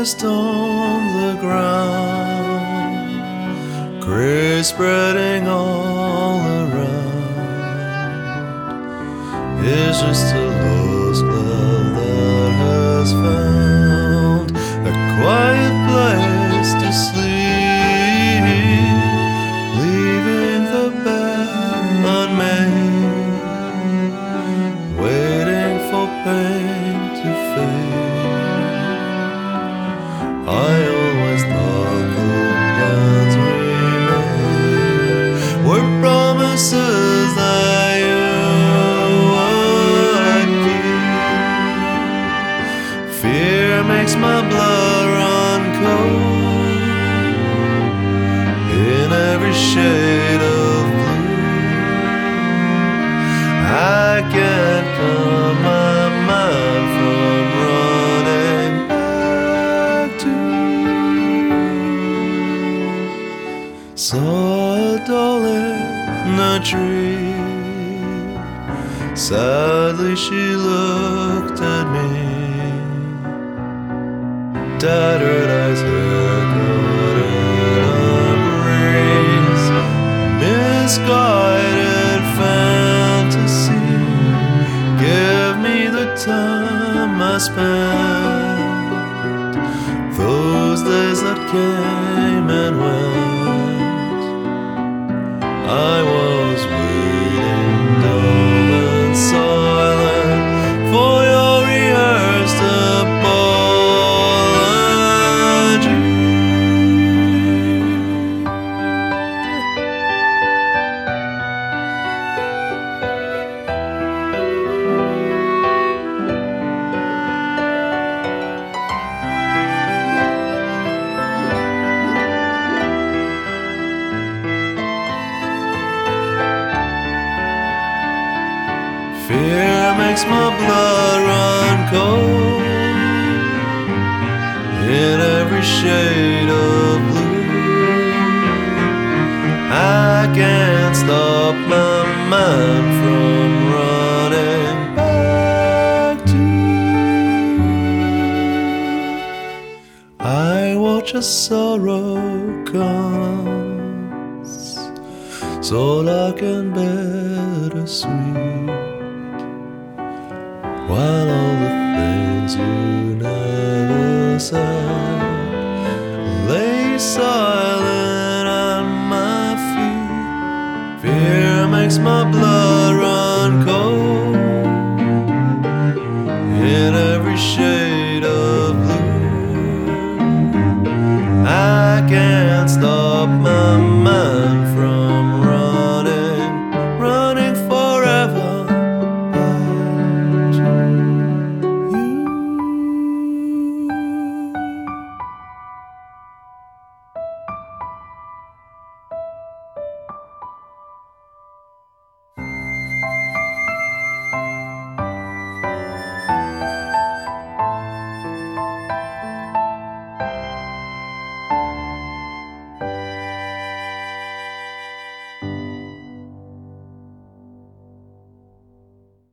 rest on the ground, gray spreading all around, is just a lost cloud that has found a quiet place to sleep, leaving the bed unmade, waiting for pain to fade. I always thought the plans we made were promises that you would keep. Fear makes my blood run cold in every shade of blue. I can't calm my mind from running back to you. Saw a doll in a tree, sadly she looked at me, tattered eyes, hair caught in a breeze, misguided fantasy. Give me the time I spent, those days that came and went. I was waiting dumb and silent for your rehearsed apology. Fear makes my blood run cold in every shade of blue. I can't stop my mind from running back to you. I watch as sorrow comes, so dark and bittersweet, while all the things you never said lay silent at my feet. Fear makes my blood